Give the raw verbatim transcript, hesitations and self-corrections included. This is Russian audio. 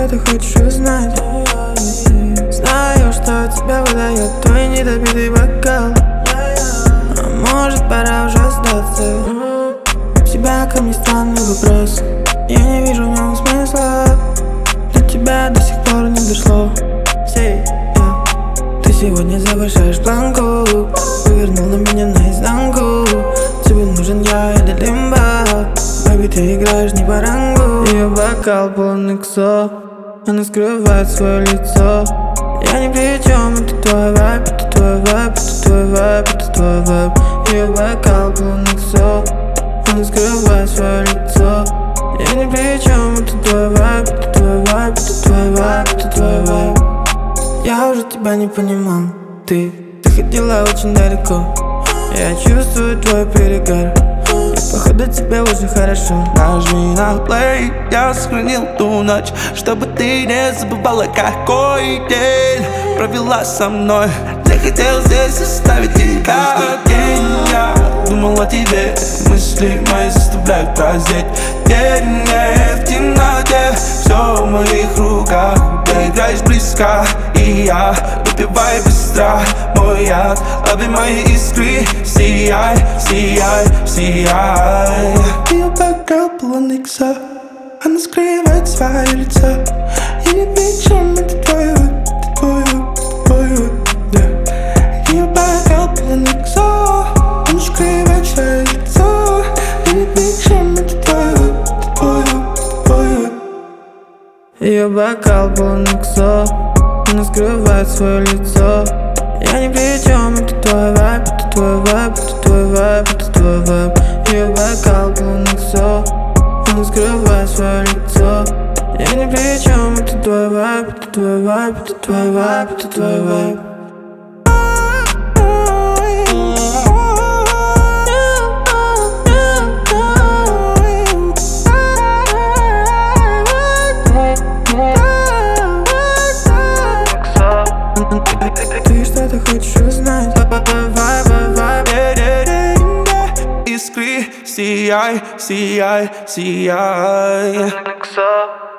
что ты хочешь узнать. Знаю, что тебя выдает твой недопитый бокал. А может, пора уже сдаться. У тебя ко мне странный вопрос, я не вижу в нем смысла. До тебя до сих пор не дошло. Say, yeah. Ты сегодня завышаешь планку, повернул на меня наизнанку. Тебе нужен я или лимба, baby, ты играешь не по рангу. Ее бокал полон иксо, она скрывает свое лицо. Я ни при чем, это твой вайб, это твой вайб, это твой вайб, это твой вайб. Ее бокал полон иксо, она скрывает свое лицо. Я ни при чем, это твой вайб, это твой вайб, это твой вайб, это твой вайб. Я уже тебя не понимал, ты, ты ходила очень далеко. Я чувствую твой перегар, и походу тебе уже хорошо. Нажми на play, я сохранил ту ночь, чтобы ты не забывала, какой день провела со мной. Я хотел здесь оставить тебя день. Я думал о тебе, мысли мои заставляют прозреть. День не в темноте, все в моих руках. Ты играешь близко, и я выпиваю быстро мой яд. Лови мои искры, сияй, сияй, сияй. Ее бокал полон икса, она скрывает свое лицо. Я не причем, это твой выбор, это твой выбор, твой выбор. Ее бокал полон икса, она скрывает свое лицо. Я не причем, это твой выбор, это твой выбор, твой выбор. Ее бокал полон иксо, она скрывает свое лицо. Я ни при чем, это твой вайб, это твой вайб, это твой вайб, это твой вайб. Ее бокал полон иксо, она скрывает свое лицо. Я ни при чем, это твой вайб, это твой вайб, это твой вайб, это твой вайб. Ты что-то хочешь узнать? Искры, сияй, сияй, сияй.